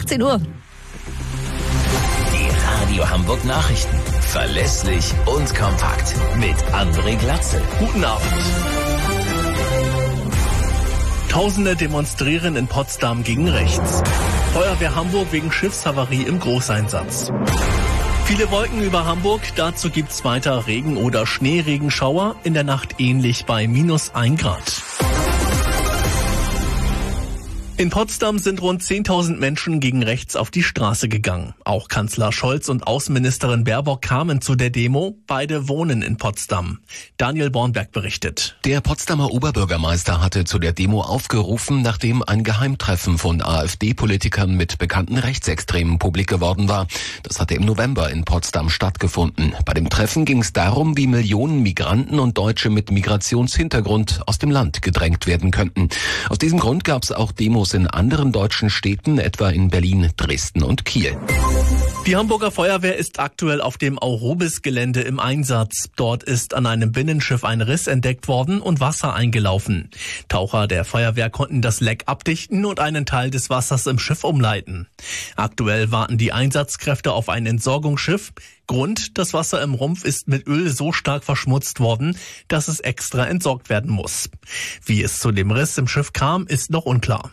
18 Uhr. Die Radio Hamburg Nachrichten. Verlässlich und kompakt. Mit André Glatzel. Guten Abend. Tausende demonstrieren in Potsdam gegen rechts. Feuerwehr Hamburg wegen Schiffshavarie im Großeinsatz. Viele Wolken über Hamburg, dazu gibt's weiter Regen- oder Schneeregenschauer, in der Nacht ähnlich bei -1 Grad. In Potsdam sind rund 10.000 Menschen gegen rechts auf die Straße gegangen. Auch Kanzler Scholz und Außenministerin Baerbock kamen zu der Demo. Beide wohnen in Potsdam. Daniel Bornberg berichtet. Der Potsdamer Oberbürgermeister hatte zu der Demo aufgerufen, nachdem ein Geheimtreffen von AfD-Politikern mit bekannten Rechtsextremen publik geworden war. Das hatte im November in Potsdam stattgefunden. Bei dem Treffen ging es darum, wie Millionen Migranten und Deutsche mit Migrationshintergrund aus dem Land gedrängt werden könnten. Aus diesem Grund gab es auch Demos in anderen deutschen Städten, etwa in Berlin, Dresden und Kiel. Die Hamburger Feuerwehr ist aktuell auf dem Aurobis-Gelände im Einsatz. Dort ist an einem Binnenschiff ein Riss entdeckt worden und Wasser eingelaufen. Taucher der Feuerwehr konnten das Leck abdichten und einen Teil des Wassers im Schiff umleiten. Aktuell warten die Einsatzkräfte auf ein Entsorgungsschiff. Grund: das Wasser im Rumpf ist mit Öl so stark verschmutzt worden, dass es extra entsorgt werden muss. Wie es zu dem Riss im Schiff kam, ist noch unklar.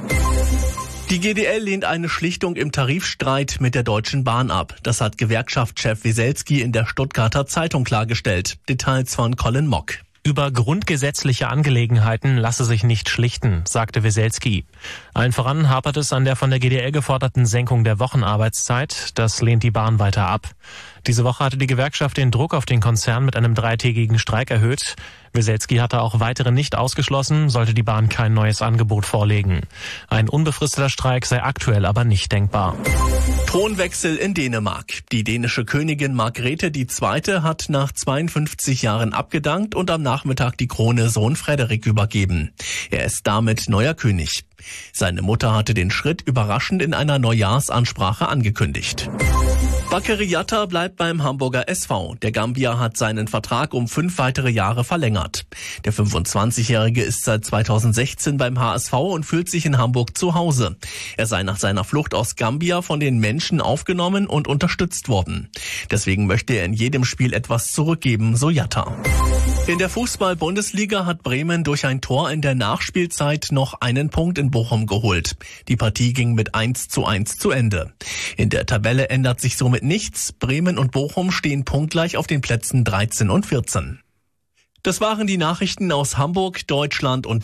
Die GDL lehnt eine Schlichtung im Tarifstreit mit der Deutschen Bahn ab. Das hat Gewerkschaftschef Weselski in der Stuttgarter Zeitung klargestellt. Details von Colin Mock. Über grundgesetzliche Angelegenheiten lasse sich nicht schlichten, sagte Weselski. Allen voran hapert es an der von der GDL geforderten Senkung der Wochenarbeitszeit. Das lehnt die Bahn weiter ab. Diese Woche hatte die Gewerkschaft den Druck auf den Konzern mit einem 3-tägigen Streik erhöht. Weselski hatte auch weitere nicht ausgeschlossen, sollte die Bahn kein neues Angebot vorlegen. Ein unbefristeter Streik sei aktuell aber nicht denkbar. Thronwechsel in Dänemark. Die dänische Königin Margrethe II. Hat nach 52 Jahren abgedankt und am Nachmittag die Krone Sohn Frederik übergeben. Er ist damit neuer König. Seine Mutter hatte den Schritt überraschend in einer Neujahrsansprache angekündigt. Bakary Jatta bleibt beim Hamburger SV. Der Gambier hat seinen Vertrag um 5 weitere Jahre verlängert. Der 25-Jährige ist seit 2016 beim HSV und fühlt sich in Hamburg zu Hause. Er sei nach seiner Flucht aus Gambia von den Menschen aufgenommen und unterstützt worden. Deswegen möchte er in jedem Spiel etwas zurückgeben, so Jatta. In der Fußball-Bundesliga hat Bremen durch ein Tor in der Nachspielzeit noch einen Punkt in Bochum geholt. Die Partie ging mit 1:1 zu Ende. In der Tabelle ändert sich somit nichts. Bremen und Bochum stehen punktgleich auf den Plätzen 13 und 14. Das waren die Nachrichten aus Hamburg, Deutschland und